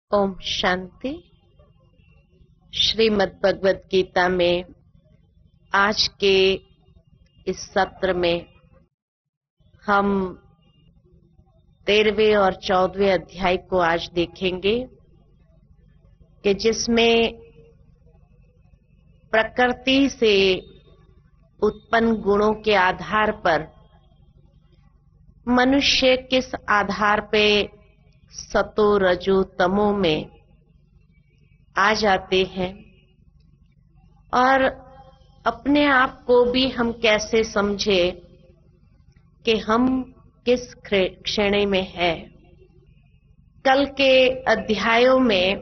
ओम शांति। श्रीमद् भगवद गीता में आज के इस सत्र में हम 13वें और 14वें अध्याय को आज देखेंगे कि जिसमें प्रकृति से उत्पन्न गुणों के आधार पर मनुष्य किस आधार पे सतो रजो तमो में आ जाते हैं और अपने आप को भी हम कैसे समझे कि हम किस श्रेणी में है। कल के अध्यायों में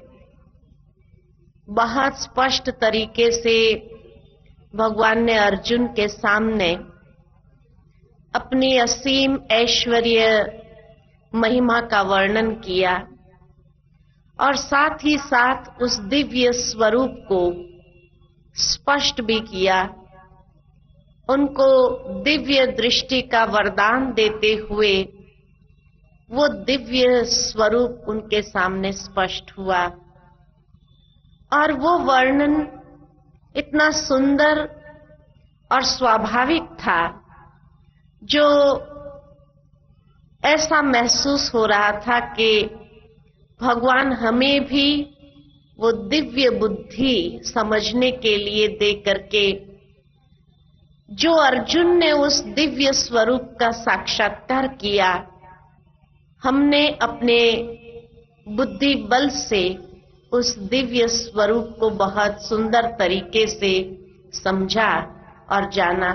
बहुत स्पष्ट तरीके से भगवान ने अर्जुन के सामने अपनी असीम ऐश्वर्य महिमा का वर्णन किया और साथ ही साथ उस दिव्य स्वरूप को स्पष्ट भी किया। उनको दिव्य दृष्टि का वरदान देते हुए वो दिव्य स्वरूप उनके सामने स्पष्ट हुआ और वो वर्णन इतना सुंदर और स्वाभाविक था जो ऐसा महसूस हो रहा था कि भगवान हमें भी वो दिव्य बुद्धि समझने के लिए दे करके जो अर्जुन ने उस दिव्य स्वरूप का साक्षात्कार किया, हमने अपने बुद्धि बल से उस दिव्य स्वरूप को बहुत सुंदर तरीके से समझा और जाना।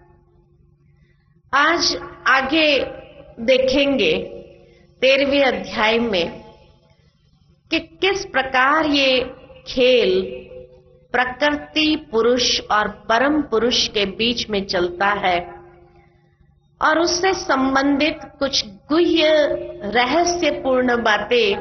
आज आगे देखेंगे 13वें अध्याय में कि किस प्रकार ये खेल प्रकृति पुरुष और परम पुरुष के बीच में चलता है और उससे संबंधित कुछ गुह्य रहस्यपूर्ण बातें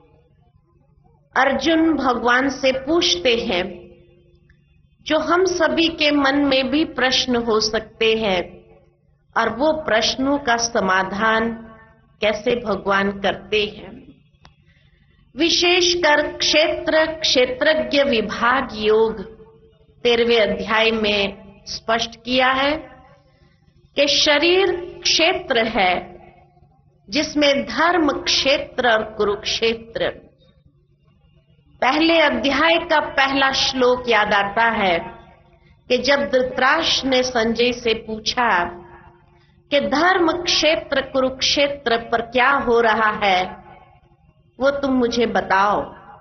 अर्जुन भगवान से पूछते हैं जो हम सभी के मन में भी प्रश्न हो सकते हैं और वो प्रश्नों का समाधान कैसे भगवान करते हैं। विशेषकर क्षेत्रज्ञ विभाग योग 13वें अध्याय में स्पष्ट किया है कि शरीर क्षेत्र है जिसमें धर्म क्षेत्र और कुरुक्षेत्र। पहले अध्याय का पहला श्लोक याद आता है कि जब धृतराष्ट्र ने संजय से पूछा कि धर्म क्षेत्र कुरुक्षेत्र पर क्या हो रहा है वो तुम मुझे बताओ।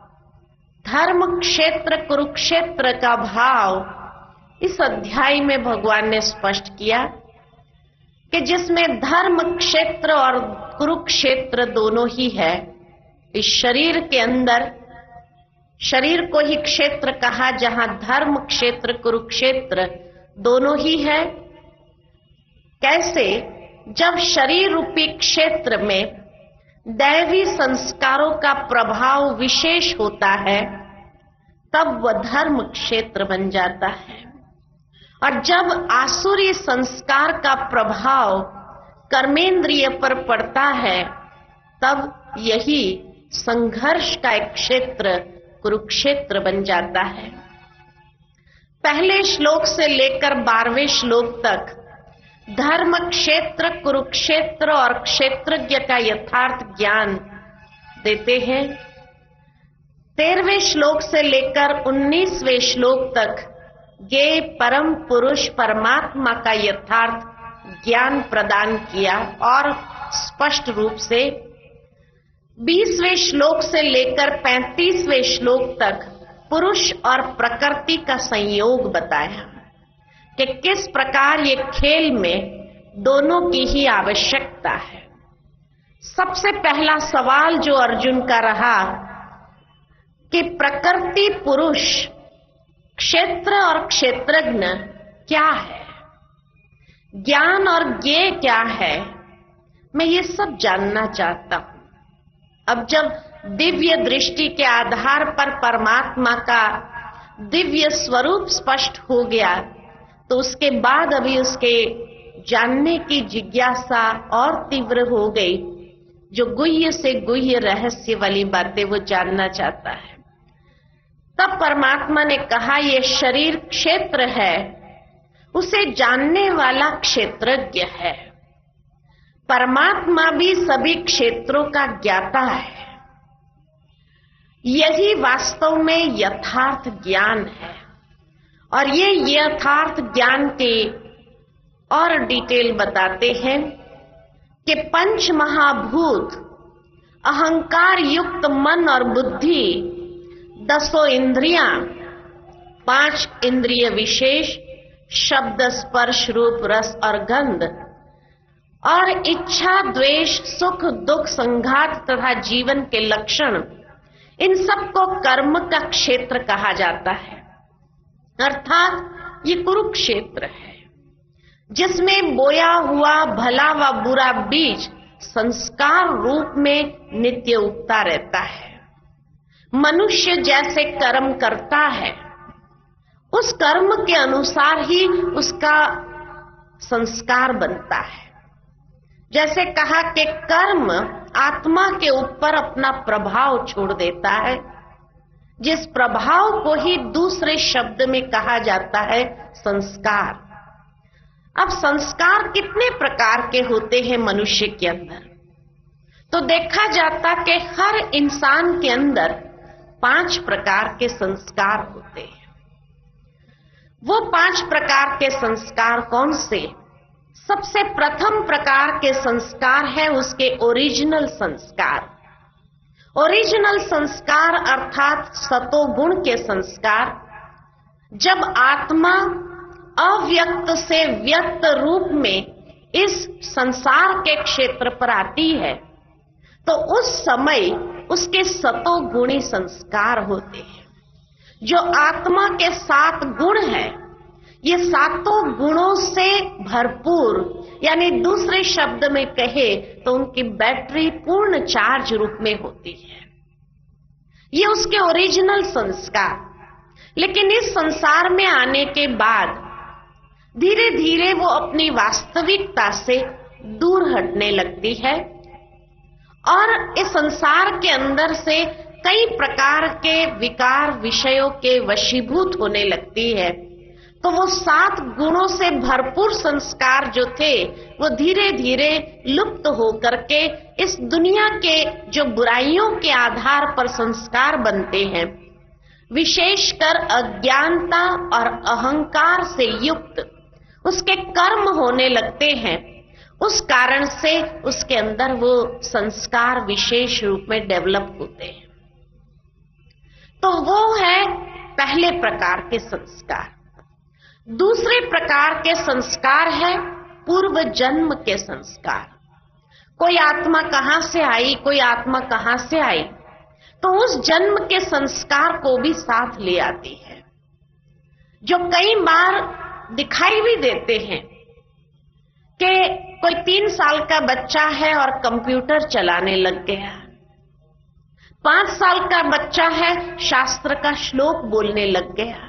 धर्म क्षेत्र कुरुक्षेत्र का भाव इस अध्याय में भगवान ने स्पष्ट किया कि जिसमें धर्म क्षेत्र और कुरुक्षेत्र दोनों ही है। इस शरीर के अंदर शरीर को ही क्षेत्र कहा जहां धर्म क्षेत्र कुरुक्षेत्र दोनों ही है। कैसे? जब शरीर रूपी क्षेत्र में दैवी संस्कारों का प्रभाव विशेष होता है तब वह धर्म क्षेत्र बन जाता है और जब आसुरी संस्कार का प्रभाव कर्मेंद्रिय पर पड़ता है तब यही संघर्ष का एक क्षेत्र कुरुक्षेत्र बन जाता है। पहले श्लोक से लेकर 12वें श्लोक तक धर्म क्षेत्र कुरुक्षेत्र और क्षेत्रज्ञ का यथार्थ ज्ञान देते हैं। 13वें श्लोक से लेकर 19वें श्लोक तक ये परम पुरुष परमात्मा का यथार्थ ज्ञान प्रदान किया और स्पष्ट रूप से 20वें श्लोक से लेकर 35वें श्लोक तक पुरुष और प्रकृति का संयोग बताया कि किस प्रकार ये खेल में दोनों की ही आवश्यकता है। सबसे पहला सवाल जो अर्जुन का रहा कि प्रकृति पुरुष क्षेत्र और क्षेत्रज्ञ क्या है, ज्ञान और ज्ञेय क्या है, मैं ये सब जानना चाहता हूं। अब जब दिव्य दृष्टि के आधार पर परमात्मा का दिव्य स्वरूप स्पष्ट हो गया तो उसके बाद अभी उसके जानने की जिज्ञासा और तीव्र हो गई जो गुह्य से गुह्य रहस्य वाली बातें वो जानना चाहता है। तब परमात्मा ने कहा ये शरीर क्षेत्र है, उसे जानने वाला क्षेत्रज्ञ है। परमात्मा भी सभी क्षेत्रों का ज्ञाता है। यही वास्तव में यथार्थ ज्ञान है। और ये यथार्थ ज्ञान के और डिटेल बताते हैं कि पंच महाभूत, अहंकार युक्त मन और बुद्धि, 10 इंद्रियां, 5 इंद्रिय विशेष, शब्द स्पर्श रूप रस और गंध, और इच्छा द्वेष सुख दुख संघात तथा जीवन के लक्षण, इन सबको कर्म का क्षेत्र कहा जाता है। अर्थात ये कुरुक्षेत्र है जिसमें बोया हुआ भला व बुरा बीज संस्कार रूप में नित्य उगता रहता है। मनुष्य जैसे कर्म करता है, उस कर्म के अनुसार ही उसका संस्कार बनता है। जैसे कहा कि कर्म आत्मा के ऊपर अपना प्रभाव छोड़ देता है, जिस प्रभाव को ही दूसरे शब्द में कहा जाता है संस्कार। अब संस्कार कितने प्रकार के होते हैं मनुष्य के अंदर? तो देखा जाता कि हर इंसान के अंदर 5 प्रकार के संस्कार होते हैं। वो 5 प्रकार के संस्कार कौन से? सबसे प्रथम प्रकार के संस्कार है उसके ओरिजिनल संस्कार। ओरिजिनल संस्कार अर्थात सतोगुण के संस्कार। जब आत्मा अव्यक्त से व्यक्त रूप में इस संसार के क्षेत्र पर आती है, तो उस समय उसके सतोगुणी संस्कार होते हैं। जो आत्मा के 7 गुण हैं, ये 7 गुणों से भरपूर, यानी दूसरे शब्द में कहे तो उनकी बैटरी पूर्ण चार्ज रूप में होती है। ये उसके ओरिजिनल संस्कार। लेकिन इस संसार में आने के बाद धीरे धीरे वो अपनी वास्तविकता से दूर हटने लगती है और इस संसार के अंदर से कई प्रकार के विकार विषयों के वशीभूत होने लगती है। तो वो 7 गुणों से भरपूर संस्कार जो थे वो धीरे धीरे लुप्त होकर के इस दुनिया के जो बुराइयों के आधार पर संस्कार बनते हैं, विशेषकर अज्ञानता और अहंकार से युक्त उसके कर्म होने लगते हैं। उस कारण से उसके अंदर वो संस्कार विशेष रूप में डेवलप होते हैं। तो वो है पहले प्रकार के संस्कार। दूसरे प्रकार के संस्कार है पूर्व जन्म के संस्कार। कोई आत्मा कहां से आई, कोई आत्मा कहां से आई, तो उस जन्म के संस्कार को भी साथ ले आती है, जो कई बार दिखाई भी देते हैं कि कोई 3 साल का बच्चा है और कंप्यूटर चलाने लग गया, 5 साल का बच्चा है शास्त्र का श्लोक बोलने लग गया,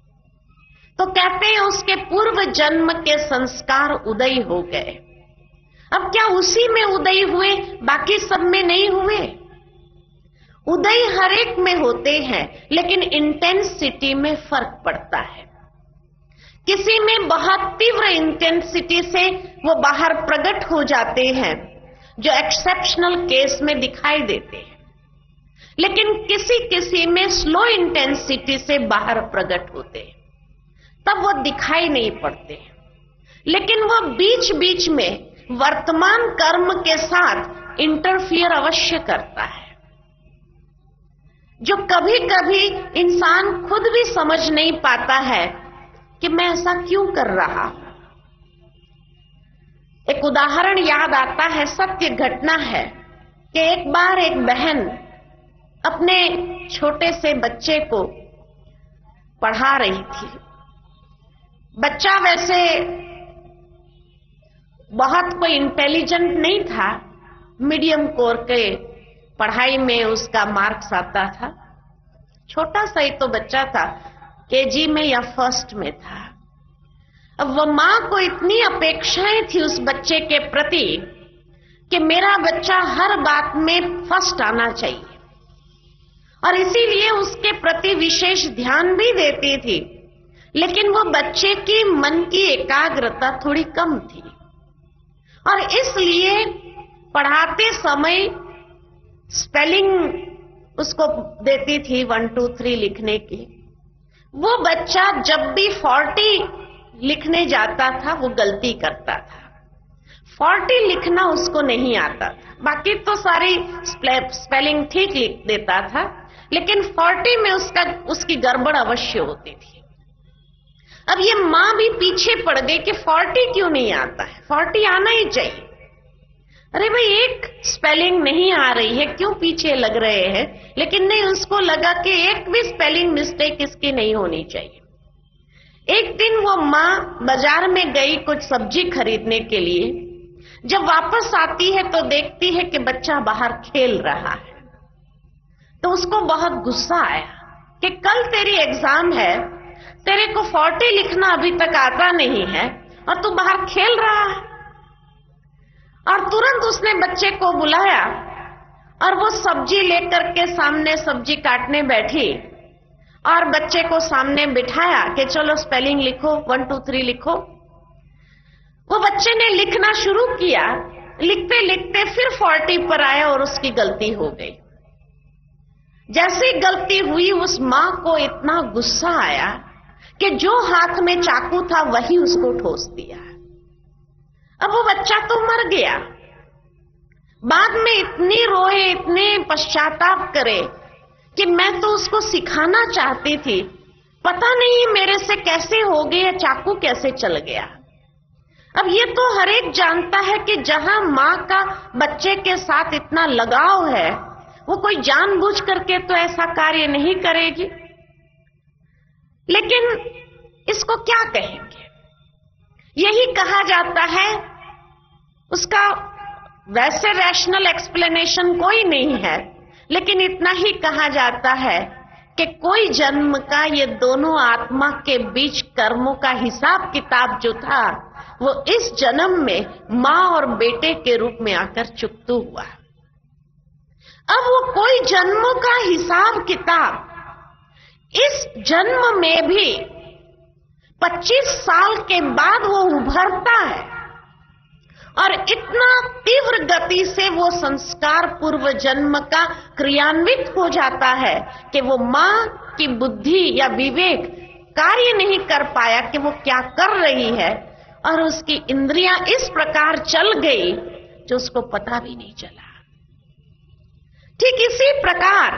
तो कहते हैं उसके पूर्व जन्म के संस्कार उदय हो गए। अब क्या उसी में उदय हुए, बाकी सब में नहीं हुए? उदय हर एक में होते हैं, लेकिन इंटेंसिटी में फर्क पड़ता है। किसी में बहुत तीव्र इंटेंसिटी से वो बाहर प्रकट हो जाते हैं, जो एक्सेप्शनल केस में दिखाई देते हैं, लेकिन किसी किसी में स्लो इंटेंसिटी से बाहर प्रकट होते हैं, तब वो दिखाई नहीं पड़ते। लेकिन वो बीच बीच में वर्तमान कर्म के साथ इंटरफियर अवश्य करता है, जो कभी कभी इंसान खुद भी समझ नहीं पाता है कि मैं ऐसा क्यों कर रहा हूं। एक उदाहरण याद आता है, सत्य घटना है कि एक बार एक बहन अपने छोटे से बच्चे को पढ़ा रही थी। बच्चा वैसे बहुत कोई इंटेलिजेंट नहीं था, मीडियम कोर के पढ़ाई में उसका मार्क्स आता था। छोटा सा ही तो बच्चा था, केजी में या फर्स्ट में था। अब वो मां को इतनी अपेक्षाएं थी उस बच्चे के प्रति कि मेरा बच्चा हर बात में फर्स्ट आना चाहिए, और इसीलिए उसके प्रति विशेष ध्यान भी देती थी। लेकिन वो बच्चे की मन की एकाग्रता थोड़ी कम थी, और इसलिए पढ़ाते समय स्पेलिंग उसको देती थी 1 2 3 लिखने की। वो बच्चा जब भी 40 लिखने जाता था वो गलती करता था। 40 लिखना उसको नहीं आता था, बाकी तो सारी स्पेलिंग ठीक लिख देता था, लेकिन 40 में उसकी गड़बड़ अवश्य होती थी। अब ये मां भी पीछे पड़ गई कि 40 क्यों नहीं आता है, 40 आना ही चाहिए। अरे भाई, एक स्पेलिंग नहीं आ रही है, क्यों पीछे लग रहे हैं? लेकिन नहीं, उसको लगा कि एक भी स्पेलिंग मिस्टेक इसकी नहीं होनी चाहिए। एक दिन वो मां बाजार में गई कुछ सब्जी खरीदने के लिए। जब वापस आती है तो देखती है कि बच्चा बाहर खेल रहा है। तो उसको बहुत गुस्सा आया कि कल तेरी एग्जाम है, तेरे को 40 लिखना अभी तक आता नहीं है और तू बाहर खेल रहा है। और तुरंत उसने बच्चे को बुलाया और वो सब्जी लेकर के सामने सब्जी काटने बैठी और बच्चे को सामने बिठाया कि चलो स्पेलिंग लिखो, 1 2 3 लिखो। वो बच्चे ने लिखना शुरू किया। लिखते लिखते फिर 40 पर आया और उसकी गलती हो गई। जैसे गलती हुई, उस मां को इतना गुस्सा आया कि जो हाथ में चाकू था वही उसको ठोस दिया। अब वो बच्चा तो मर गया। बाद में इतनी रोए, इतने पश्चाताप करे कि मैं तो उसको सिखाना चाहती थी, पता नहीं मेरे से कैसे हो गया, चाकू कैसे चल गया। अब ये तो हर एक जानता है कि जहां मां का बच्चे के साथ इतना लगाव है, वो कोई जानबूझ करके तो ऐसा कार्य नहीं करेगी। लेकिन इसको क्या कहेंगे? यही कहा जाता है, उसका वैसे रैशनल एक्सप्लेनेशन कोई नहीं है, लेकिन इतना ही कहा जाता है कि कोई जन्म का ये दोनों आत्मा के बीच कर्मों का हिसाब किताब जो था, वो इस जन्म में मां और बेटे के रूप में आकर चुकता हुआ। अब वो कोई जन्मों का हिसाब किताब इस जन्म में भी 25 साल के बाद वो उभरता है, और इतना तीव्र गति से वो संस्कार पूर्व जन्म का क्रियान्वित हो जाता है कि वो मां की बुद्धि या विवेक कार्य नहीं कर पाया कि वो क्या कर रही है, और उसकी इंद्रियां इस प्रकार चल गई जो उसको पता भी नहीं चला। ठीक इसी प्रकार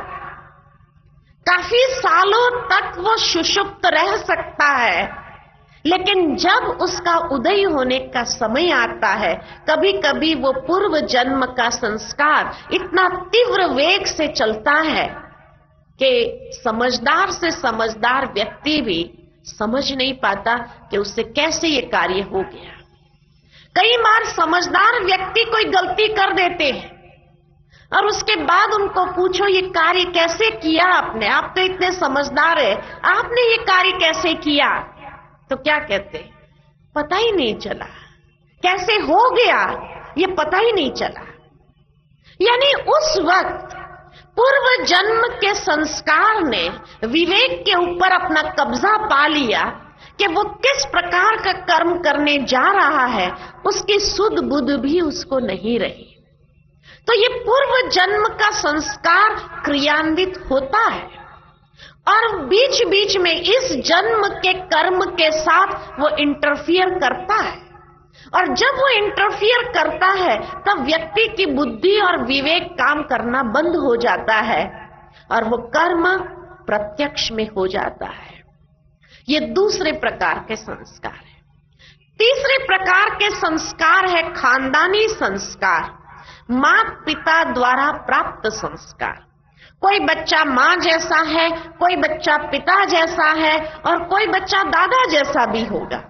काफी सालों तक वो सुषुप्त रह सकता है, लेकिन जब उसका उदय होने का समय आता है, कभी कभी वो पूर्व जन्म का संस्कार इतना तीव्र वेग से चलता है कि समझदार से समझदार व्यक्ति भी समझ नहीं पाता कि उससे कैसे ये कार्य हो गया। कई बार समझदार व्यक्ति कोई गलती कर देते हैं और उसके बाद उनको पूछो ये कार्य कैसे किया आपने, आप तो इतने समझदार है, आपने ये कार्य कैसे किया? तो क्या कहते? पता ही नहीं चला, कैसे हो गया ये पता ही नहीं चला। यानी उस वक्त पूर्व जन्म के संस्कार ने विवेक के ऊपर अपना कब्जा पा लिया कि वो किस प्रकार का कर्म करने जा रहा है, उसकी सुध बुध भी उसको नहीं रही। तो ये पूर्व जन्म का संस्कार क्रियान्वित होता है और बीच बीच में इस जन्म के कर्म के साथ वो इंटरफियर करता है, और जब वो इंटरफियर करता है तब व्यक्ति की बुद्धि और विवेक काम करना बंद हो जाता है और वो कर्म प्रत्यक्ष में हो जाता है। ये दूसरे प्रकार के संस्कार है। तीसरे प्रकार के संस्कार है खानदानी संस्कार, माता पिता द्वारा प्राप्त संस्कार। कोई बच्चा मां जैसा है, कोई बच्चा पिता जैसा है, और कोई बच्चा दादा जैसा भी होगा।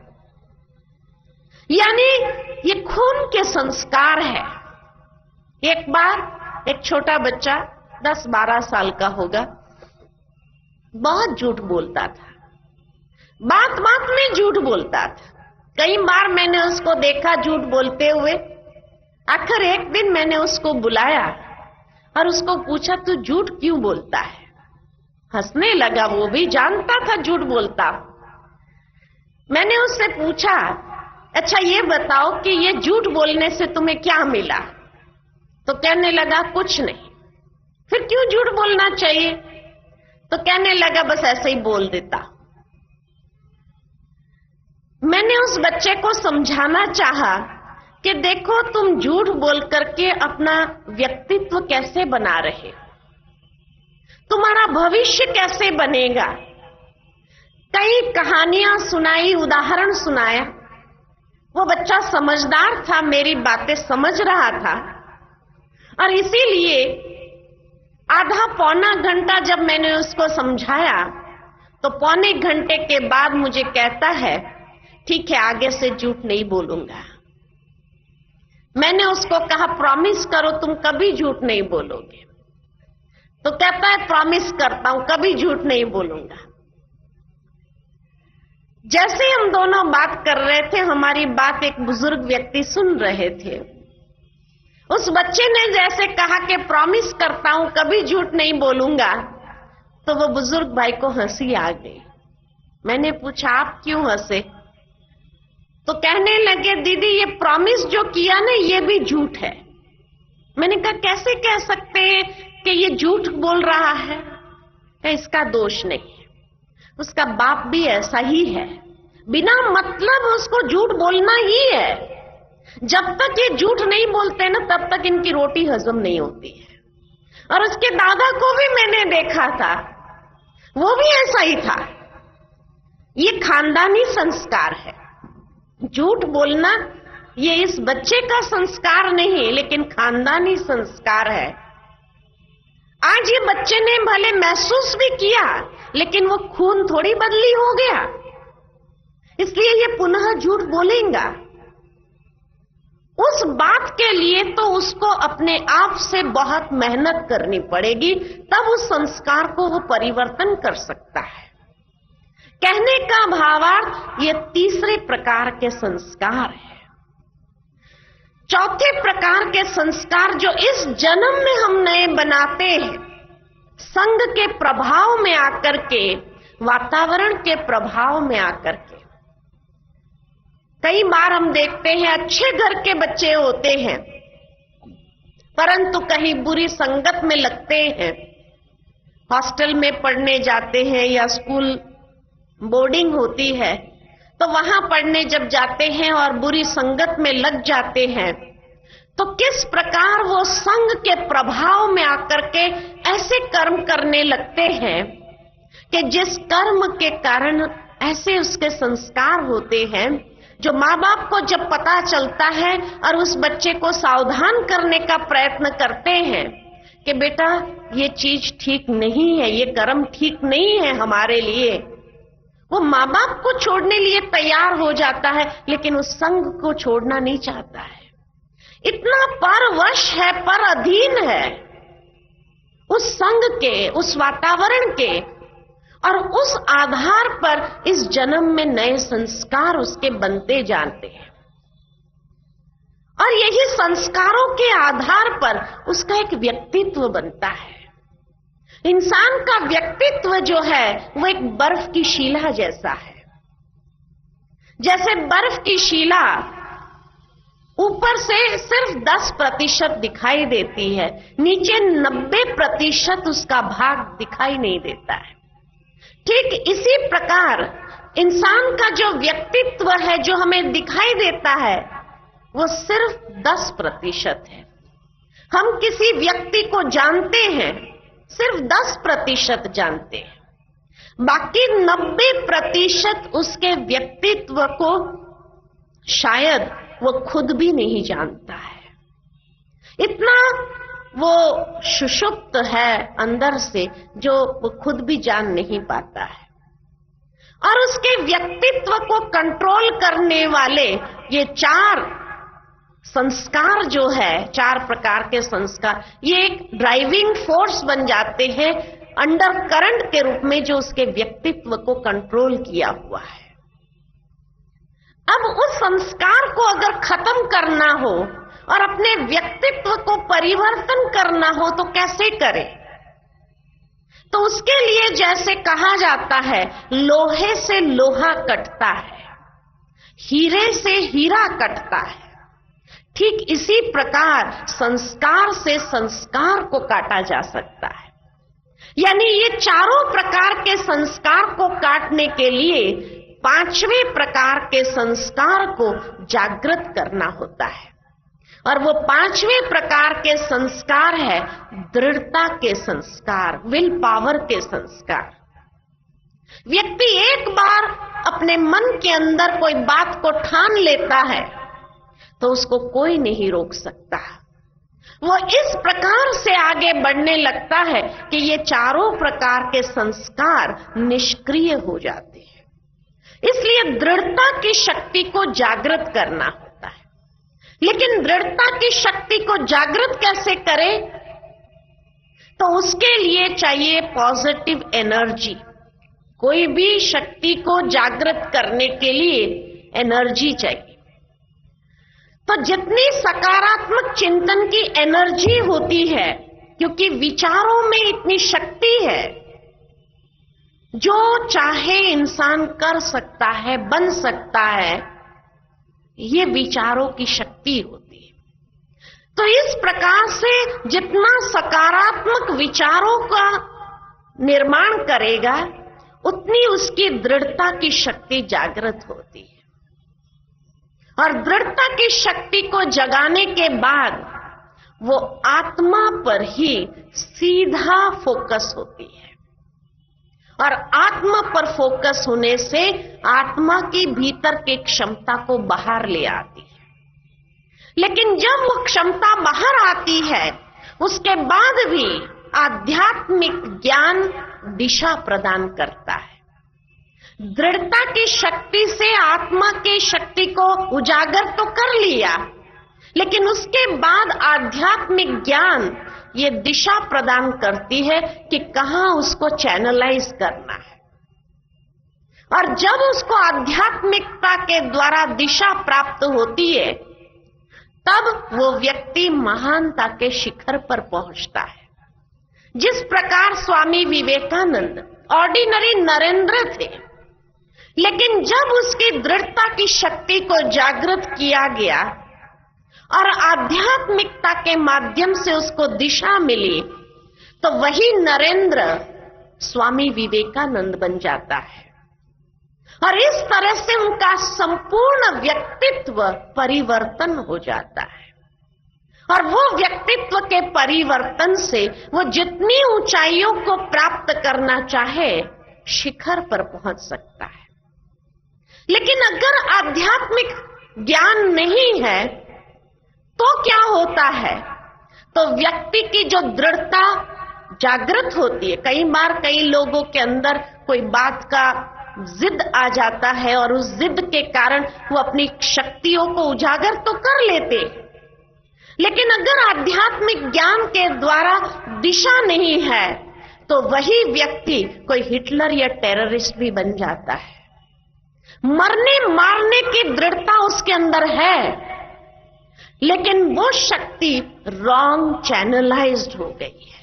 यानी ये खून के संस्कार है। एक बार एक छोटा बच्चा 10-12 साल का होगा, बहुत झूठ बोलता था, बात बात में झूठ बोलता था। कई बार मैंने उसको देखा झूठ बोलते हुए। आखिर एक दिन मैंने उसको बुलाया और उसको पूछा, तू झूठ क्यों बोलता है? हंसने लगा, वो भी जानता था झूठ बोलता। मैंने उससे पूछा, अच्छा ये बताओ कि ये झूठ बोलने से तुम्हें क्या मिला? तो कहने लगा, कुछ नहीं। फिर क्यों झूठ बोलना चाहिए? तो कहने लगा, बस ऐसे ही बोल देता। मैंने उस बच्चे को समझाना चाहा कि देखो, तुम झूठ बोल करके अपना व्यक्तित्व कैसे बना रहे, तुम्हारा भविष्य कैसे बनेगा। कई कहानियां सुनाई, उदाहरण सुनाया। वो बच्चा समझदार था, मेरी बातें समझ रहा था, और इसीलिए आधा पौना घंटा जब मैंने उसको समझाया तो पौने घंटे के बाद मुझे कहता है, ठीक है, आगे से झूठ नहीं बोलूंगा। मैंने उसको कहा, प्रॉमिस करो तुम कभी झूठ नहीं बोलोगे। तो कहता है, प्रॉमिस करता हूं, कभी झूठ नहीं बोलूंगा। जैसे हम दोनों बात कर रहे थे, हमारी बात एक बुजुर्ग व्यक्ति सुन रहे थे। उस बच्चे ने जैसे कहा कि प्रॉमिस करता हूं, कभी झूठ नहीं बोलूंगा, तो वो बुजुर्ग भाई को हंसी आ गई। मैंने पूछा, आप क्यों हंसे? तो कहने लगे, दीदी ये प्रॉमिस जो किया ना, ये भी झूठ है। मैंने कहा, कैसे कह सकते हैं कि ये झूठ बोल रहा है? इसका दोष नहीं है, उसका बाप भी ऐसा ही है, बिना मतलब उसको झूठ बोलना ही है। जब तक ये झूठ नहीं बोलते ना, तब तक इनकी रोटी हजम नहीं होती है। और उसके दादा को भी मैंने देखा था, वो भी ऐसा ही था। ये खानदानी संस्कार है। झूठ बोलना ये इस बच्चे का संस्कार नहीं, लेकिन खानदानी संस्कार है। आज ये बच्चे ने भले महसूस भी किया, लेकिन वो खून थोड़ी बदली हो गया, इसलिए ये पुनः झूठ बोलेगा। उस बात के लिए तो उसको अपने आप से बहुत मेहनत करनी पड़ेगी, तब उस संस्कार को वो परिवर्तन कर सकता है। कहने का भावार्थ, ये तीसरे प्रकार के संस्कार है। चौथे प्रकार के संस्कार जो इस जन्म में हम नए बनाते हैं, संग के प्रभाव में आकर के, वातावरण के प्रभाव में आकर के। कई बार हम देखते हैं अच्छे घर के बच्चे होते हैं, परंतु कहीं बुरी संगत में लगते हैं। हॉस्टल में पढ़ने जाते हैं या स्कूल बोर्डिंग होती है, तो वहां पढ़ने जब जाते हैं और बुरी संगत में लग जाते हैं, तो किस प्रकार वो संग के प्रभाव में आकर के ऐसे कर्म करने लगते हैं कि जिस कर्म के कारण ऐसे उसके संस्कार होते हैं, जो माँ बाप को जब पता चलता है और उस बच्चे को सावधान करने का प्रयत्न करते हैं कि बेटा ये चीज ठीक नहीं है, ये कर्म ठीक नहीं है हमारे लिए, वो माँ बाप को छोड़ने लिए तैयार हो जाता है, लेकिन उस संग को छोड़ना नहीं चाहता है। इतना परवश है, पर अधीन है उस संग के, उस वातावरण के, और उस आधार पर इस जन्म में नए संस्कार उसके बनते जाते हैं। और यही संस्कारों के आधार पर उसका एक व्यक्तित्व बनता है। इंसान का व्यक्तित्व जो है वो एक बर्फ की शिला जैसा है। जैसे बर्फ की शिला ऊपर से सिर्फ 10% दिखाई देती है, नीचे 90% उसका भाग दिखाई नहीं देता है। ठीक इसी प्रकार इंसान का जो व्यक्तित्व है, जो हमें दिखाई देता है, वो सिर्फ 10% है। हम किसी व्यक्ति को जानते हैं, सिर्फ 10% जानते हैं, बाकी 90% उसके व्यक्तित्व को शायद वो खुद भी नहीं जानता है। इतना वो सुषुप्त है अंदर से, जो वो खुद भी जान नहीं पाता है। और उसके व्यक्तित्व को कंट्रोल करने वाले ये 4 संस्कार जो है, 4 प्रकार के संस्कार, ये एक ड्राइविंग फोर्स बन जाते हैं अंडर करंट के रूप में, जो उसके व्यक्तित्व को कंट्रोल किया हुआ है। अब उस संस्कार को अगर खत्म करना हो और अपने व्यक्तित्व को परिवर्तन करना हो तो कैसे करे? तो उसके लिए जैसे कहा जाता है, लोहे से लोहा कटता है, हीरे से हीरा कटता है, ठीक इसी प्रकार संस्कार से संस्कार को काटा जा सकता है। यानी ये चारों प्रकार के संस्कार को काटने के लिए पांचवें प्रकार के संस्कार को जागृत करना होता है, और वो पांचवें प्रकार के संस्कार है दृढ़ता के संस्कार, विल पावर के संस्कार। व्यक्ति एक बार अपने मन के अंदर कोई बात को ठान लेता है तो उसको कोई नहीं रोक सकता। वो इस प्रकार से आगे बढ़ने लगता है कि ये चारों प्रकार के संस्कार निष्क्रिय हो जाते हैं। इसलिए दृढ़ता की शक्ति को जागृत करना होता है। लेकिन दृढ़ता की शक्ति को जागृत कैसे करें? तो उसके लिए चाहिए पॉजिटिव एनर्जी। कोई भी शक्ति को जागृत करने के लिए एनर्जी चाहिए। तो जितनी सकारात्मक चिंतन की एनर्जी होती है, क्योंकि विचारों में इतनी शक्ति है, जो चाहे इंसान कर सकता है, बन सकता है, ये विचारों की शक्ति होती है। तो इस प्रकार से जितना सकारात्मक विचारों का निर्माण करेगा, उतनी उसकी दृढ़ता की शक्ति जागृत होती है। और दृढ़ता की शक्ति को जगाने के बाद वो आत्मा पर ही सीधा फोकस होती है, और आत्मा पर फोकस होने से आत्मा की भीतर की क्षमता को बाहर ले आती है। लेकिन जब वो क्षमता बाहर आती है, उसके बाद भी आध्यात्मिक ज्ञान दिशा प्रदान करता है। दृढ़ता की शक्ति से आत्मा की शक्ति को उजागर तो कर लिया, लेकिन उसके बाद आध्यात्मिक ज्ञान ये दिशा प्रदान करती है कि कहां उसको चैनलाइज करना है। और जब उसको आध्यात्मिकता के द्वारा दिशा प्राप्त होती है, तब वो व्यक्ति महानता के शिखर पर पहुंचता है। जिस प्रकार स्वामी विवेकानंद ऑर्डिनरी नरेंद्र थे, लेकिन जब उसकी दृढ़ता की शक्ति को जागृत किया गया और आध्यात्मिकता के माध्यम से उसको दिशा मिली, तो वही नरेंद्र स्वामी विवेकानंद बन जाता है। और इस तरह से उनका संपूर्ण व्यक्तित्व परिवर्तन हो जाता है। और वो व्यक्तित्व के परिवर्तन से वो जितनी ऊंचाइयों को प्राप्त करना चाहे, शिखर पर पहुंच सकता है। लेकिन अगर आध्यात्मिक ज्ञान नहीं है तो क्या होता है? तो व्यक्ति की जो दृढ़ता जागृत होती है, कई बार कई लोगों के अंदर कोई बात का जिद आ जाता है और उस जिद के कारण वो अपनी शक्तियों को उजागर तो कर लेते, लेकिन अगर आध्यात्मिक ज्ञान के द्वारा दिशा नहीं है तो वही व्यक्ति कोई हिटलर या टेररिस्ट भी बन जाता है। मरने मारने की दृढ़ता उसके अंदर है, लेकिन वो शक्ति रॉन्ग चैनलाइज्ड हो गई है।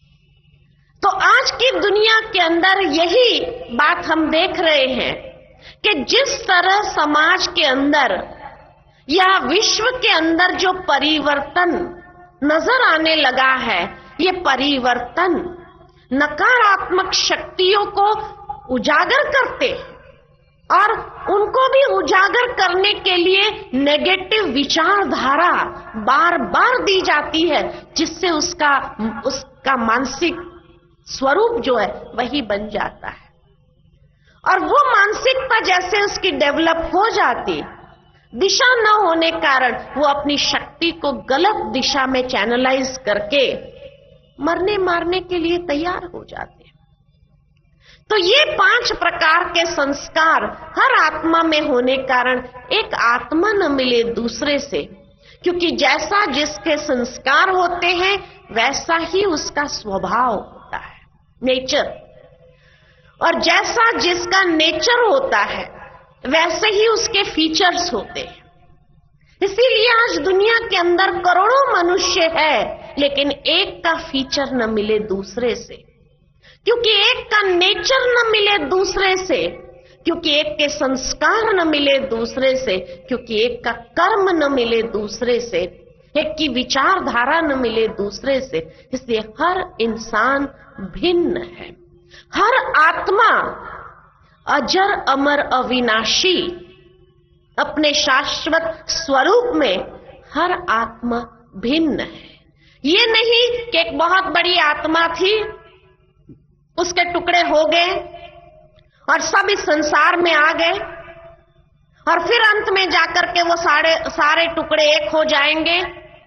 तो आज की दुनिया के अंदर यही बात हम देख रहे हैं कि जिस तरह समाज के अंदर या विश्व के अंदर जो परिवर्तन नजर आने लगा है, ये परिवर्तन नकारात्मक शक्तियों को उजागर करते हैं और उनको भी उजागर करने के लिए नेगेटिव विचारधारा बार बार दी जाती है, जिससे उसका मानसिक स्वरूप जो है वही बन जाता है। और वो मानसिकता जैसे उसकी डेवलप हो जाती, दिशा न होने कारण वो अपनी शक्ति को गलत दिशा में चैनलाइज करके मरने मारने के लिए तैयार हो जाते हैं। तो ये 5 प्रकार के संस्कार हर आत्मा में होने कारण एक आत्मा न मिले दूसरे से, क्योंकि जैसा जिसके संस्कार होते हैं वैसा ही उसका स्वभाव होता है, नेचर। और जैसा जिसका नेचर होता है वैसे ही उसके फीचर्स होते हैं। इसीलिए आज दुनिया के अंदर करोड़ों मनुष्य है, लेकिन एक का फीचर न मिले दूसरे से, क्योंकि एक का नेचर न मिले दूसरे से, क्योंकि एक के संस्कार न मिले दूसरे से, क्योंकि एक का कर्म न मिले दूसरे से, एक की विचारधारा न मिले दूसरे से। इसलिए हर इंसान भिन्न है। हर आत्मा अजर अमर अविनाशी अपने शाश्वत स्वरूप में हर आत्मा भिन्न है। ये नहीं कि एक बहुत बड़ी आत्मा थी, उसके टुकड़े हो गए और सब इस संसार में आ गए और फिर अंत में जाकर के वो सारे टुकड़े एक हो जाएंगे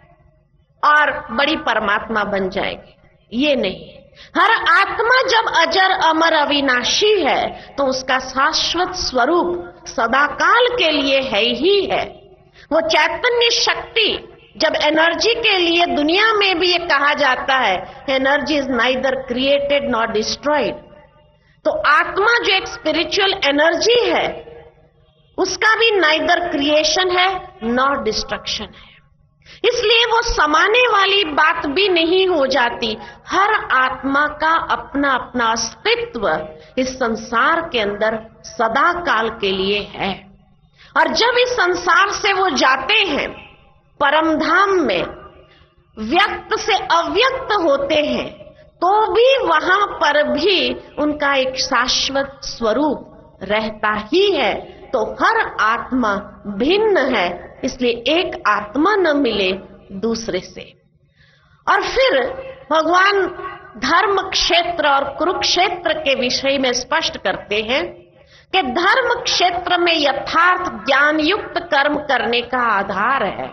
और बड़ी परमात्मा बन जाएगी। ये नहीं। हर आत्मा जब अजर अमर अविनाशी है तो उसका शाश्वत स्वरूप सदाकाल के लिए है ही है। वो चैतन्य शक्ति, जब एनर्जी के लिए दुनिया में भी ये कहा जाता है energy is neither created not destroyed, तो आत्मा जो एक स्पिरिचुअल एनर्जी है उसका भी नाइदर क्रिएशन है नॉट डिस्ट्रक्शन है। इसलिए वो समाने वाली बात भी नहीं हो जाती। हर आत्मा का अपना अपना अस्तित्व इस संसार के अंदर सदा काल के लिए है। और जब इस संसार से वो जाते हैं परम धाम में, व्यक्त से अव्यक्त होते हैं, तो भी वहां पर भी उनका एक शाश्वत स्वरूप रहता ही है। तो हर आत्मा भिन्न है, इसलिए एक आत्मा न मिले दूसरे से। और फिर भगवान धर्म क्षेत्र और कुरुक्षेत्र के विषय में स्पष्ट करते हैं कि धर्म क्षेत्र में यथार्थ ज्ञान युक्त कर्म करने का आधार है।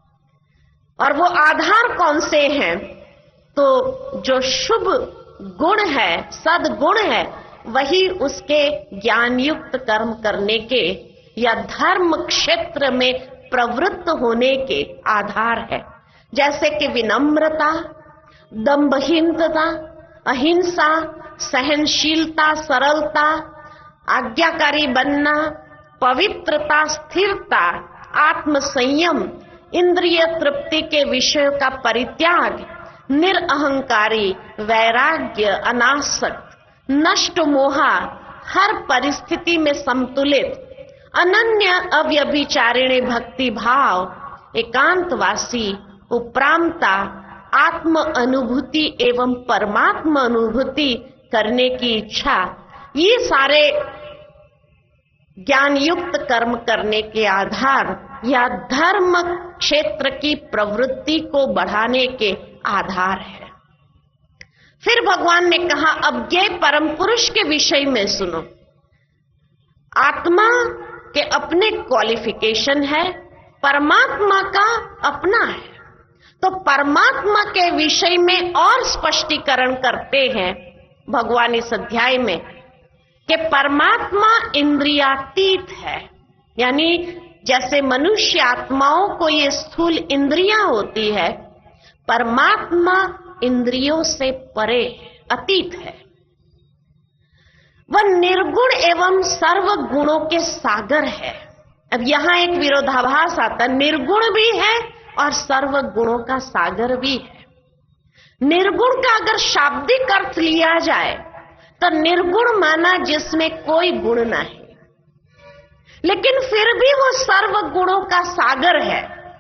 और वो आधार कौन से हैं? तो जो शुभ गुण है, सद्गुण है, वही उसके ज्ञान युक्त कर्म करने के या धर्म क्षेत्र में प्रवृत्त होने के आधार है। जैसे कि विनम्रता, दंभहीनता, अहिंसा, सहनशीलता, सरलता, आज्ञाकारी बनना, पवित्रता, स्थिरता, आत्मसंयम, इंद्रिय तृप्ति के विषयों का परित्याग, निरअहंकारी, वैराग्य, अनासक्त, नष्ट मोहा, हर परिस्थिति में संतुलित, अनन्य अव्यभिचारिणी भक्ति भाव, एकांतवासी, उपरामता, आत्म अनुभूति एवं परमात्मा अनुभूति करने की इच्छा, ये सारे ज्ञान युक्त कर्म करने के आधार या धर्म क्षेत्र की प्रवृत्ति को बढ़ाने के आधार है। फिर भगवान ने कहा अब ये परम पुरुष के विषय में सुनो। आत्मा के अपने क्वालिफिकेशन है, परमात्मा का अपना है। तो परमात्मा के विषय में और स्पष्टीकरण करते हैं भगवान इस अध्याय में कि परमात्मा इंद्रियातीत है। यानी जैसे मनुष्य आत्माओं को ये स्थूल इंद्रियां होती है, परमात्मा इंद्रियों से परे अतीत है। वह निर्गुण एवं सर्व गुणों के सागर है। अब यहां एक विरोधाभास आता, निर्गुण भी है और सर्व गुणों का सागर भी है। निर्गुण का अगर शाब्दिक अर्थ लिया जाए तो निर्गुण माना जिसमें कोई गुण नहीं, लेकिन फिर भी वो सर्व गुणों का सागर है।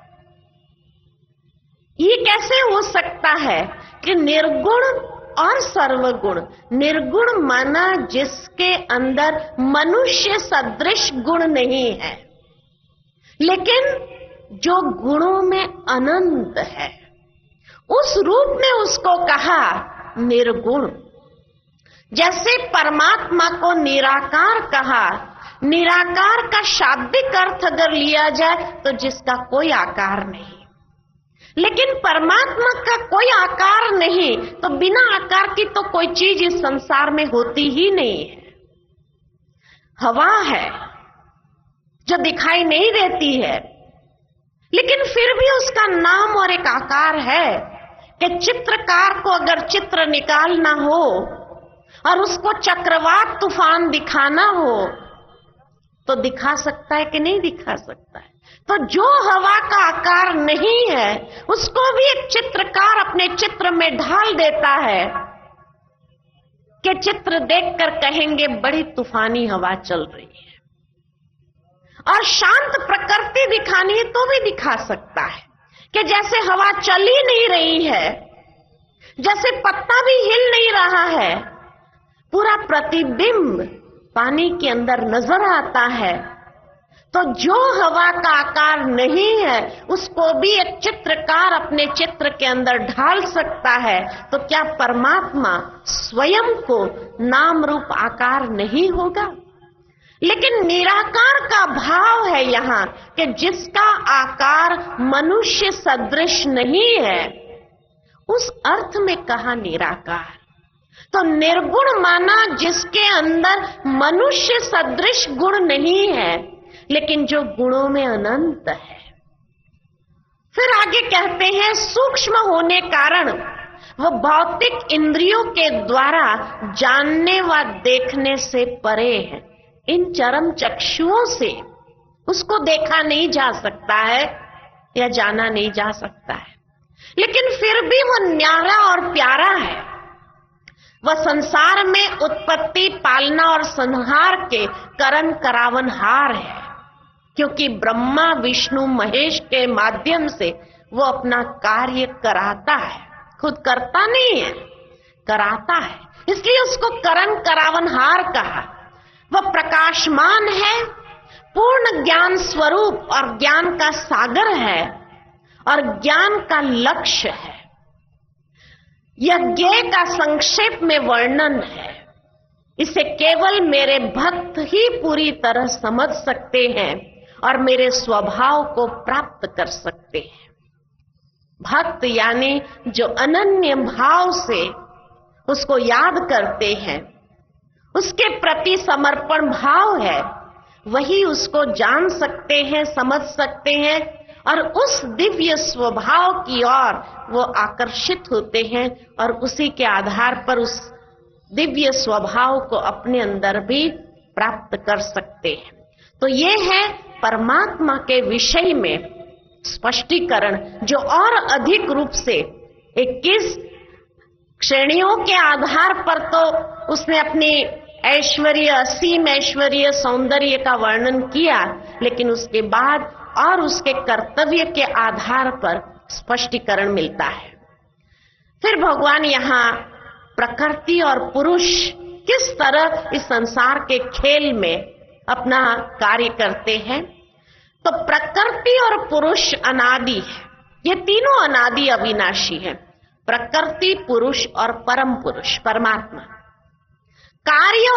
ये कैसे हो सकता है कि निर्गुण और सर्वगुण? निर्गुण माना जिसके अंदर मनुष्य सदृश गुण नहीं है, लेकिन जो गुणों में अनंत है, उस रूप में उसको कहा निर्गुण। जैसे परमात्मा को निराकार कहा, निराकार का शाब्दिक अर्थ अगर लिया जाए तो जिसका कोई आकार नहीं, लेकिन परमात्मा का कोई आकार नहीं, तो बिना आकार की तो कोई चीज इस संसार में होती ही नहीं है। हवा है जो दिखाई नहीं देती है, लेकिन फिर भी उसका नाम और एक आकार है कि चित्रकार को अगर चित्र निकालना हो और उसको चक्रवात तूफान दिखाना हो तो दिखा सकता है कि नहीं दिखा सकता है? तो जो हवा का आकार नहीं है उसको भी एक चित्रकार अपने चित्र में ढाल देता है कि चित्र देखकर कहेंगे बड़ी तूफानी हवा चल रही है। और शांत प्रकृति दिखानी है तो भी दिखा सकता है कि जैसे हवा चल ही नहीं रही है, जैसे पत्ता भी हिल नहीं रहा है, पूरा प्रतिबिंब पानी के अंदर नजर आता है। तो जो हवा का आकार नहीं है उसको भी एक चित्रकार अपने चित्र के अंदर ढाल सकता है। तो क्या परमात्मा स्वयं को नाम रूप आकार नहीं होगा? लेकिन निराकार का भाव है यहां कि जिसका आकार मनुष्य सदृश नहीं है, उस अर्थ में कहा निराकार। तो निर्गुण माना जिसके अंदर मनुष्य सदृश गुण नहीं है, लेकिन जो गुणों में अनंत है। फिर आगे कहते हैं सूक्ष्म होने कारण वो भौतिक इंद्रियों के द्वारा जानने व देखने से परे है। इन चरम चक्षुओं से उसको देखा नहीं जा सकता है या जाना नहीं जा सकता है, लेकिन फिर भी वो न्यारा और प्यारा है। वह संसार में उत्पत्ति, पालना और संहार के करण करावनहार है, क्योंकि ब्रह्मा विष्णु महेश के माध्यम से वो अपना कार्य कराता है। खुद करता नहीं है, कराता है, इसलिए उसको करण करावनहार कहा। वह प्रकाशमान है, पूर्ण ज्ञान स्वरूप और ज्ञान का सागर है और ज्ञान का लक्ष्य है। यज्ञ का संक्षेप में वर्णन है, इसे केवल मेरे भक्त ही पूरी तरह समझ सकते हैं और मेरे स्वभाव को प्राप्त कर सकते हैं। भक्त यानी जो अनन्य भाव से उसको याद करते हैं, उसके प्रति समर्पण भाव है, वही उसको जान सकते हैं, समझ सकते हैं और उस दिव्य स्वभाव की ओर वो आकर्षित होते हैं और उसी के आधार पर उस दिव्य स्वभाव को अपने अंदर भी प्राप्त कर सकते हैं। तो ये है परमात्मा के विषय में स्पष्टीकरण, जो और अधिक रूप से 21 श्रेणियों के आधार पर तो उसने अपनी ऐश्वर्य, असीम ऐश्वर्य, सौंदर्य का वर्णन किया, लेकिन उसके बाद और उसके कर्तव्य के आधार पर स्पष्टीकरण मिलता है। फिर भगवान यहाँ प्रकृति और पुरुष किस तरह इस संसार के खेल में अपना कार्य करते हैं। तो प्रकृति और पुरुष अनादि है, ये तीनों अनादि अविनाशी है। प्रकृति, पुरुष और परम पुरुष परमात्मा। कार्य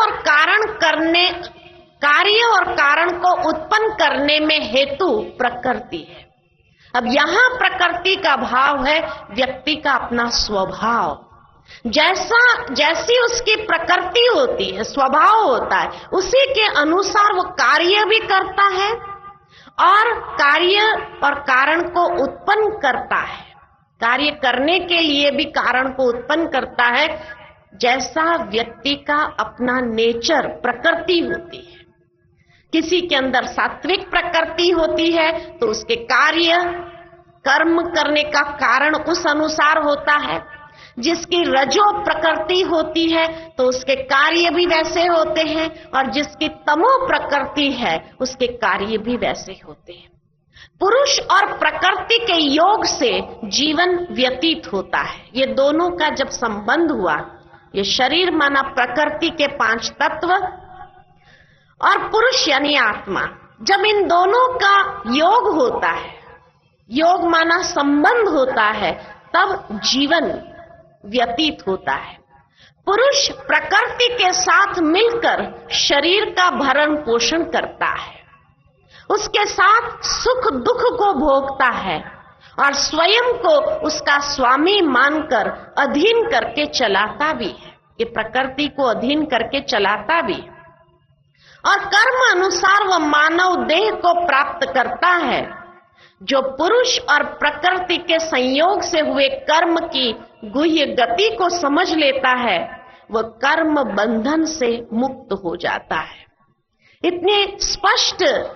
और कारण को उत्पन्न करने में हेतु प्रकृति है। अब यहां प्रकृति का भाव है व्यक्ति का अपना स्वभाव। जैसी उसकी प्रकृति होती है, स्वभाव होता है, उसी के अनुसार वो कार्य भी करता है और कार्य और कारण को उत्पन्न करता है। कार्य करने के लिए भी कारण को उत्पन्न करता है। जैसा व्यक्ति का अपना नेचर, प्रकृति होती है, किसी के अंदर सात्विक प्रकृति होती है तो उसके कार्य, कर्म करने का कारण उस अनुसार होता है। जिसकी रजो प्रकृति होती है तो उसके कार्य भी वैसे होते हैं, और जिसकी तमो प्रकृति है उसके कार्य भी वैसे होते हैं। पुरुष और प्रकृति के योग से जीवन व्यतीत होता है। ये दोनों का जब संबंध हुआ, ये शरीर माना प्रकृति के 5 तत्व और पुरुष यानी आत्मा, जब इन दोनों का योग होता है, योग माना संबंध होता है, तब जीवन व्यतीत होता है। पुरुष प्रकृति के साथ मिलकर शरीर का भरण पोषण करता है, उसके साथ सुख दुख को भोगता है और स्वयं को उसका स्वामी मानकर अधीन करके चलाता भी है। ये प्रकृति को अधीन करके चलाता भी है और कर्म अनुसार वह मानव देह को प्राप्त करता है। जो पुरुष और प्रकृति के संयोग से हुए कर्म की गुह्य गति को समझ लेता है, वह कर्म बंधन से मुक्त हो जाता है। इतने स्पष्ट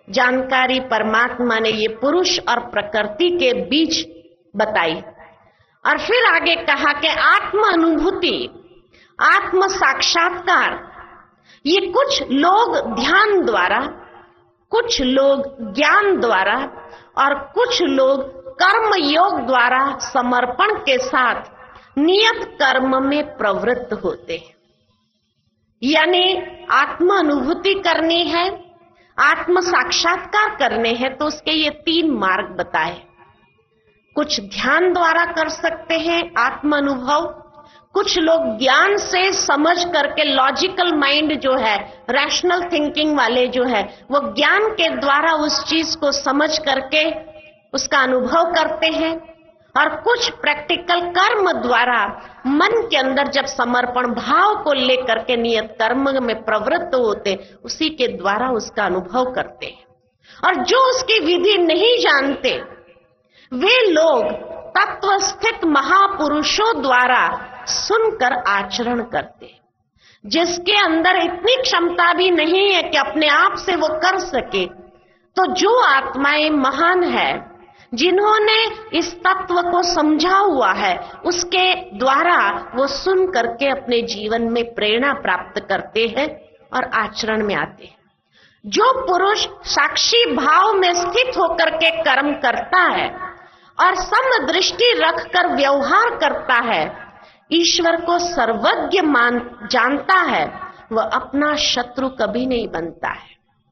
जानकारी परमात्मा ने ये पुरुष और प्रकृति के बीच बताई और फिर आगे कहा कि आत्म अनुभूति, आत्म साक्षात्कार, ये कुछ लोग ध्यान द्वारा, कुछ लोग ज्ञान द्वारा और कुछ लोग कर्म योग द्वारा समर्पण के साथ नियत कर्म में प्रवृत्त होते हैं। यानी आत्म अनुभूति करनी है, आत्म साक्षात्कार करने हैं, तो उसके ये 3 मार्ग बताए। कुछ ध्यान द्वारा कर सकते हैं आत्म अनुभव, कुछ लोग ज्ञान से समझ करके, लॉजिकल माइंड जो है, रैशनल थिंकिंग वाले जो है, वो ज्ञान के द्वारा उस चीज को समझ करके उसका अनुभव करते हैं, और कुछ प्रैक्टिकल कर्म द्वारा मन के अंदर जब समर्पण भाव को लेकर के नियत कर्म में प्रवृत्त होते, उसी के द्वारा उसका अनुभव करते हैं। और जो उसकी विधि नहीं जानते, वे लोग तत्व स्थित महापुरुषों द्वारा सुनकर आचरण करते, जिसके अंदर इतनी क्षमता भी नहीं है कि अपने आप से वो कर सके। तो जो आत्माएं महान है, जिन्होंने इस तत्व को समझा हुआ है, उसके द्वारा वो सुन करके अपने जीवन में प्रेरणा प्राप्त करते हैं और आचरण में आते हैं। जो पुरुष साक्षी भाव में स्थित होकर के कर्म करता है और समदृष्टि रखकर व्यवहार करता है, ईश्वर को सर्वज्ञ जानता है, वह अपना शत्रु कभी नहीं बनता है।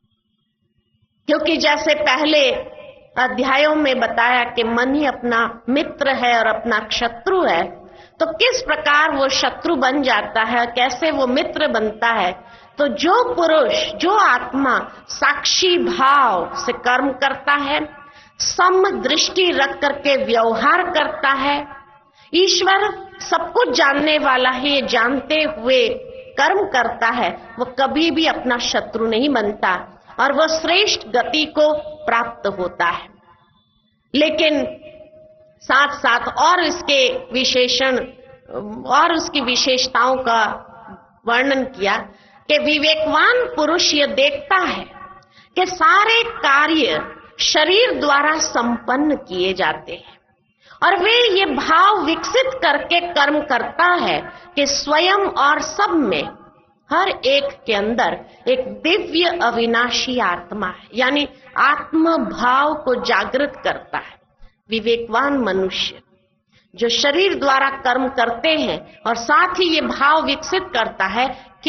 क्योंकि जैसे पहले अध्यायों में बताया कि मन ही अपना मित्र है और अपना शत्रु है, तो किस प्रकार वो शत्रु बन जाता है, कैसे वो मित्र बनता है। तो जो पुरुष, जो आत्मा साक्षी भाव से कर्म करता है, सम दृष्टि रख करके व्यवहार करता है, ईश्वर सब कुछ जानने वाला है, जानते हुए कर्म करता है, वो कभी भी अपना शत्रु नहीं बनता और वह श्रेष्ठ गति को प्राप्त होता है। लेकिन साथ साथ और इसके विशेषण और उसकी विशेषताओं का वर्णन किया कि विवेकवान पुरुष ये देखता है कि सारे कार्य शरीर द्वारा संपन्न किए जाते हैं और वे ये भाव विकसित करके कर्म करता है कि स्वयं और सब में, हर एक के अंदर एक दिव्य अविनाशी आत्मा है, यानी आत्म भाव को जागृत करता है। विवेकवान मनुष्य जो शरीर द्वारा कर्म करते हैं और साथ ही ये भाव विकसित करता है कि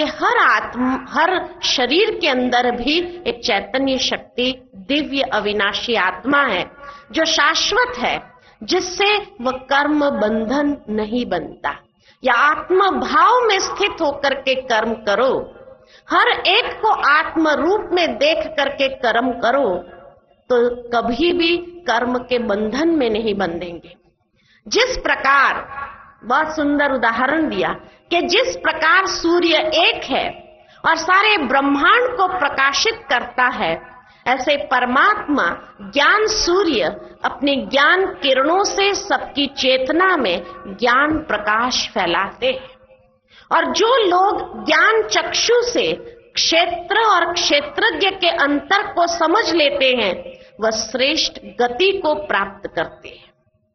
हर शरीर के अंदर भी एक चैतन्य शक्ति, दिव्य अविनाशी आत्मा है जो शाश्वत है, जिससे वह कर्म बंधन नहीं बनता। या आत्म भाव में स्थित होकर के कर्म करो, हर एक को आत्म रूप में देख करके कर्म करो, तो कभी भी कर्म के बंधन में नहीं बंधेंगे। जिस प्रकार, बहुत सुंदर उदाहरण दिया कि जिस प्रकार सूर्य एक है और सारे ब्रह्मांड को प्रकाशित करता है, ऐसे परमात्मा ज्ञान सूर्य अपने ज्ञान किरणों से सबकी चेतना में ज्ञान प्रकाश फैलाते हैं। और जो लोग ज्ञान चक्षु से क्षेत्र और क्षेत्रज्ञ के अंतर को समझ लेते हैं, वह श्रेष्ठ गति को प्राप्त करते हैं।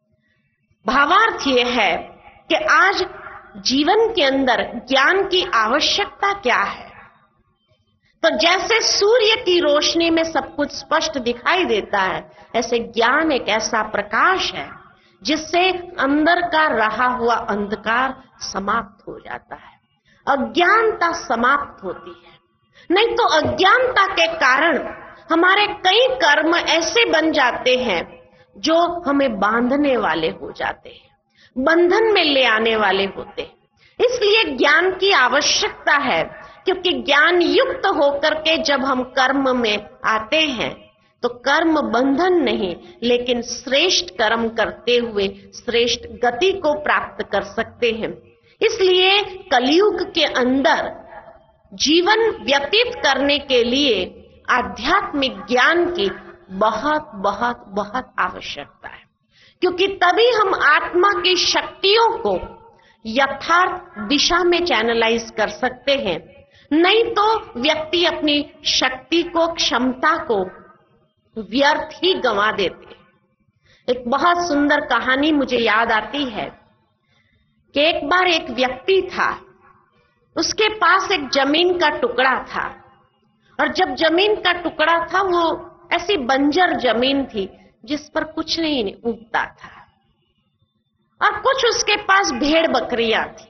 भावार्थ यह है कि आज जीवन के अंदर ज्ञान की आवश्यकता क्या है। तो जैसे सूर्य की रोशनी में सब कुछ स्पष्ट दिखाई देता है, ऐसे ज्ञान एक ऐसा प्रकाश है जिससे अंदर का रहा हुआ अंधकार समाप्त हो जाता है, अज्ञानता समाप्त होती है। नहीं तो अज्ञानता के कारण हमारे कई कर्म ऐसे बन जाते हैं जो हमें बांधने वाले हो जाते हैं, बंधन में ले आने वाले होते हैं। इसलिए ज्ञान की आवश्यकता है, क्योंकि ज्ञान युक्त होकर के जब हम कर्म में आते हैं तो कर्म बंधन नहीं, लेकिन श्रेष्ठ कर्म करते हुए श्रेष्ठ गति को प्राप्त कर सकते हैं। इसलिए कलयुग के अंदर जीवन व्यतीत करने के लिए आध्यात्मिक ज्ञान की बहुत बहुत बहुत आवश्यकता है, क्योंकि तभी हम आत्मा की शक्तियों को यथार्थ दिशा में चैनलाइज कर सकते हैं। नहीं तो व्यक्ति अपनी शक्ति को, क्षमता को व्यर्थ ही गंवा देते। एक बहुत सुंदर कहानी मुझे याद आती है कि एक बार एक व्यक्ति था, उसके पास एक जमीन का टुकड़ा था, और जब जमीन का टुकड़ा था वो ऐसी बंजर जमीन थी जिस पर कुछ नहीं उगता था, और कुछ उसके पास भेड़ बकरियां थी।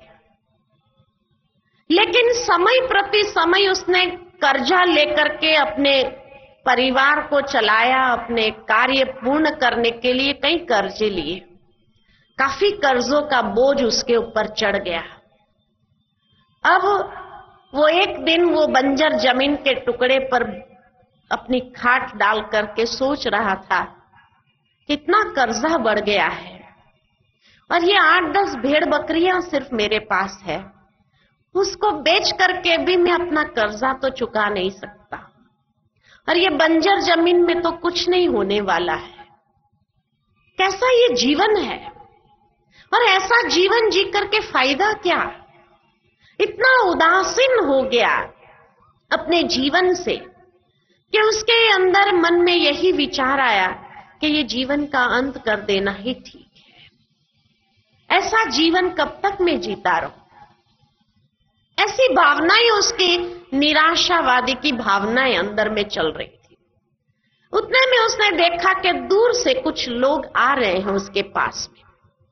लेकिन समय प्रति समय उसने कर्जा लेकर के अपने परिवार को चलाया, अपने कार्य पूर्ण करने के लिए कई कर्जे लिए। काफी कर्जों का बोझ उसके ऊपर चढ़ गया। अब वो एक दिन वो बंजर जमीन के टुकड़े पर अपनी खाट डाल करके सोच रहा था, कितना कर्जा बढ़ गया है, और ये 8-10 भेड़ बकरियां सिर्फ मेरे पास है, उसको बेच करके भी मैं अपना कर्जा तो चुका नहीं सकता, और ये बंजर जमीन में तो कुछ नहीं होने वाला है। कैसा ये जीवन है, और ऐसा जीवन जी करके फायदा क्या। इतना उदासीन हो गया अपने जीवन से कि उसके अंदर मन में यही विचार आया कि ये जीवन का अंत कर देना ही ठीक है। ऐसा जीवन कब तक मैं जीता रहूं। ऐसी भावनाएं, उसकी निराशावादी की भावनाएं अंदर में चल रही थी। उतने में उसने देखा कि दूर से कुछ लोग आ रहे हैं उसके पास में।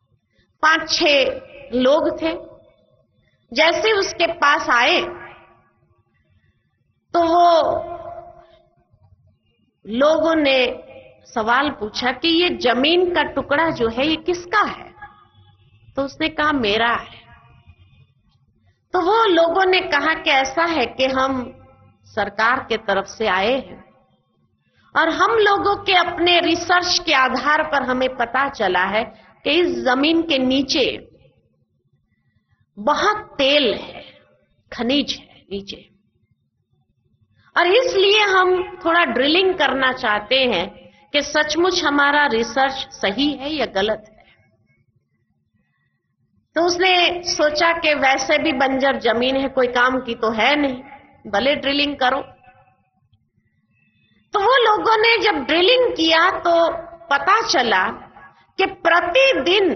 5-6 लोग थे। जैसे उसके पास आए तो वो लोगों ने सवाल पूछा कि ये जमीन का टुकड़ा जो है ये किसका है। तो उसने कहा मेरा है। तो वो लोगों ने कहा कि ऐसा है कि हम सरकार के तरफ से आए हैं, और हम लोगों के अपने रिसर्च के आधार पर हमें पता चला है कि इस जमीन के नीचे बहुत तेल है, खनिज है नीचे, और इसलिए हम थोड़ा ड्रिलिंग करना चाहते हैं कि सचमुच हमारा रिसर्च सही है या गलत है। तो उसने सोचा कि वैसे भी बंजर जमीन है, कोई काम की तो है नहीं, भले ड्रिलिंग करो। तो वो लोगों ने जब ड्रिलिंग किया तो पता चला कि प्रतिदिन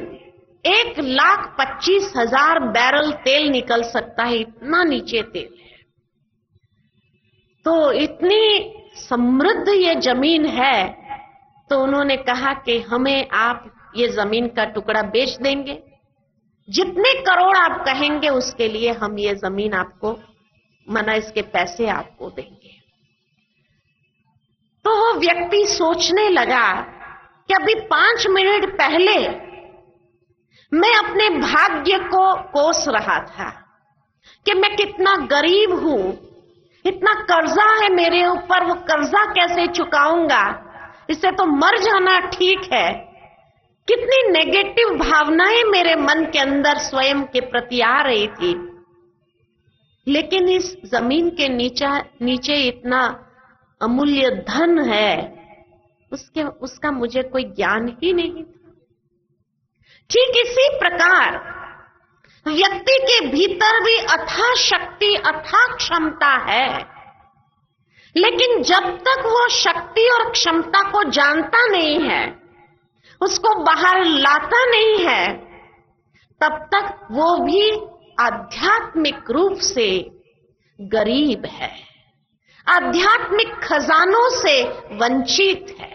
1,25,000 बैरल तेल निकल सकता है, इतना नीचे तेल है। तो इतनी समृद्ध ये जमीन है। तो उन्होंने कहा कि हमें आप ये जमीन का टुकड़ा बेच देंगे, जितने करोड़ आप कहेंगे उसके लिए हम ये जमीन आपको, माना इसके पैसे आपको देंगे। तो वो व्यक्ति सोचने लगा कि अभी 5 मिनट पहले मैं अपने भाग्य को कोस रहा था कि मैं कितना गरीब हूं, इतना कर्जा है मेरे ऊपर, वो कर्जा कैसे चुकाऊंगा, इससे तो मर जाना ठीक है। कितनी नेगेटिव भावनाएं मेरे मन के अंदर स्वयं के प्रति आ रही थी। लेकिन इस जमीन के नीचे इतना अमूल्य धन है, उसका मुझे कोई ज्ञान ही नहीं था। ठीक इसी प्रकार व्यक्ति के भीतर भी अथाह शक्ति, अथाह क्षमता है, लेकिन जब तक वो शक्ति और क्षमता को जानता नहीं है, उसको बाहर लाता नहीं है, तब तक वो भी आध्यात्मिक रूप से गरीब है, आध्यात्मिक खजानों से वंचित है।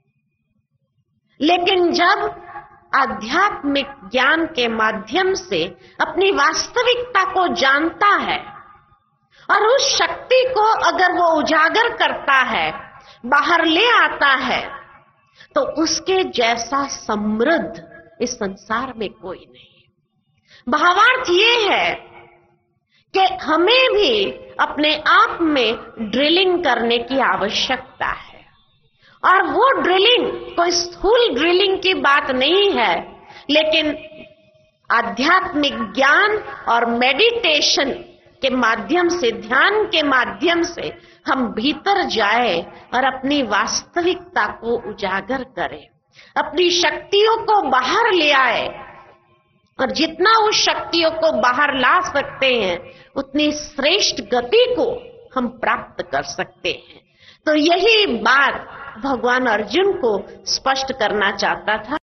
लेकिन जब आध्यात्मिक ज्ञान के माध्यम से अपनी वास्तविकता को जानता है और उस शक्ति को अगर वो उजागर करता है, बाहर ले आता है, तो उसके जैसा समृद्ध इस संसार में कोई नहीं। भावार्थ ये है कि हमें भी अपने आप में ड्रिलिंग करने की आवश्यकता है, और वो ड्रिलिंग कोई स्थूल ड्रिलिंग की बात नहीं है, लेकिन आध्यात्मिक ज्ञान और मेडिटेशन के माध्यम से, ध्यान के माध्यम से हम भीतर जाए और अपनी वास्तविकता को उजागर करें, अपनी शक्तियों को बाहर ले आए, और जितना उस शक्तियों को बाहर ला सकते हैं उतनी श्रेष्ठ गति को हम प्राप्त कर सकते हैं। तो यही बात भगवान अर्जुन को स्पष्ट करना चाहता था।